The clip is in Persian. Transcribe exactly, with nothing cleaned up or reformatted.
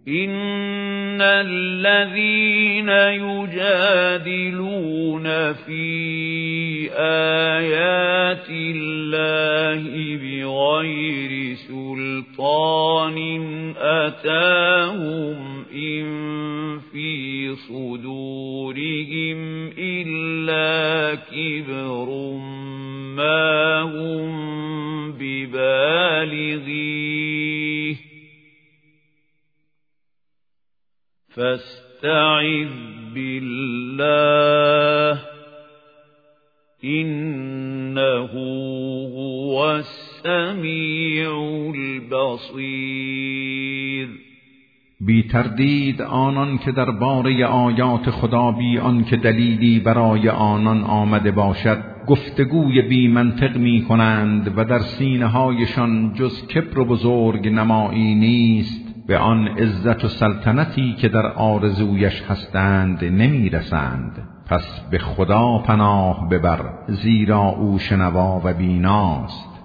إن الذين يجادلون في آيات الله بغير سلطان أتاهم إن في صدورهم إلا كبر ما هم ببالغيه فاستعذ بالله إنه هو السمیع البصیر. بی تردید آنان که در باره آیات خدا بی آن که دلیلی برای آنان آمده باشد گفتگوی بی منطق می کنند و در سینه هایشان جز کبر و بزرگ نمایی نیست، به آن عزت و سلطنتی که در آرزویش هستند نمی رسند. پس به خدا پناه ببر، زیرا او شنوا و بیناست.